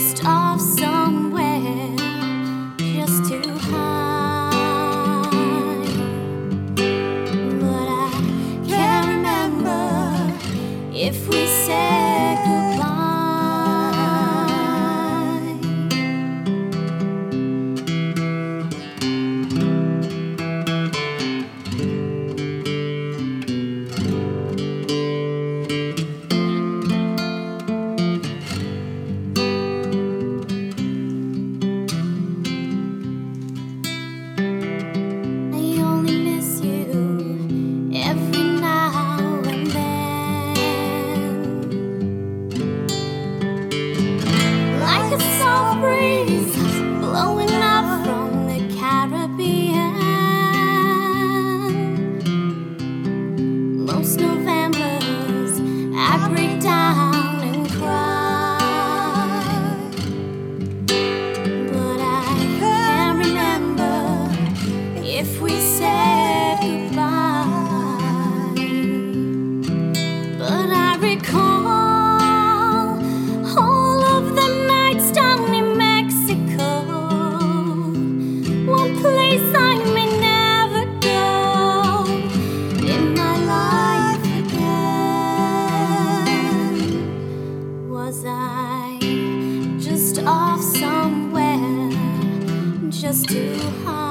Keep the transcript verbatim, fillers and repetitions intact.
just off somewhere, just to hide. But I can't remember if we said goodbye. Blowing up from the Caribbean. Most Novembers I break down and cry, but I can't remember if we said goodbye. But I recall all of the nights down in place I may never go in my life again. Was I just off somewhere, just to hide?